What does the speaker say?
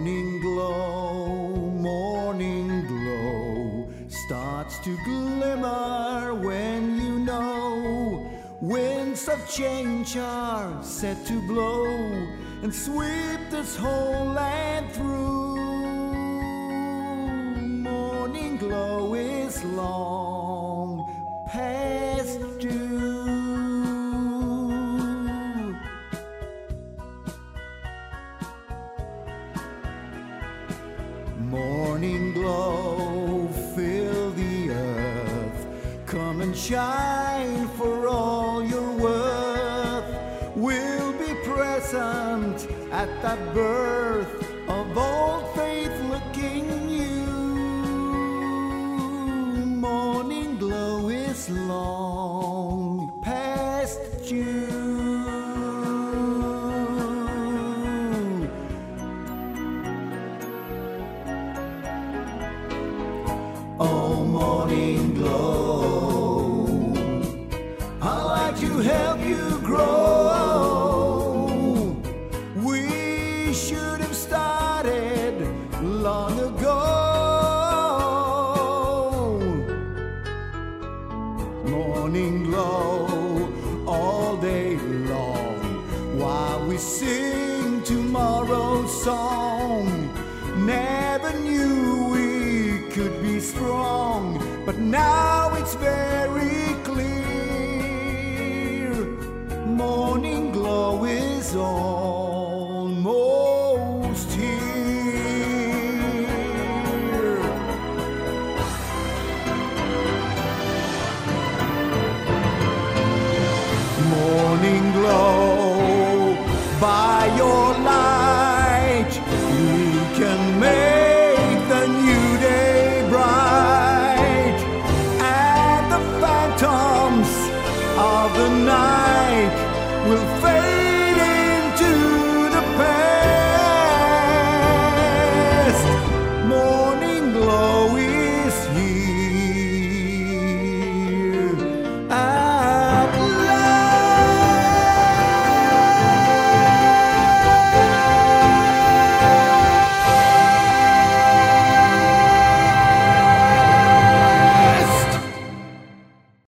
morning glow starts to glimmer when you know winds of change are set to blow and sweep this whole land through. Morning glow is long past due. Morning glow, fill the earth, come and shine for all your worth. We'll be present at that birth of old faith looking you. Morning glow is long past due. Oh, morning glow, I'd like to help you grow. We should have started long ago. Morning glow all day long while we sing tomorrow's song. Never knew we could be strong, but now it's very clear. Morning glow is almost here. Morning glow, by your light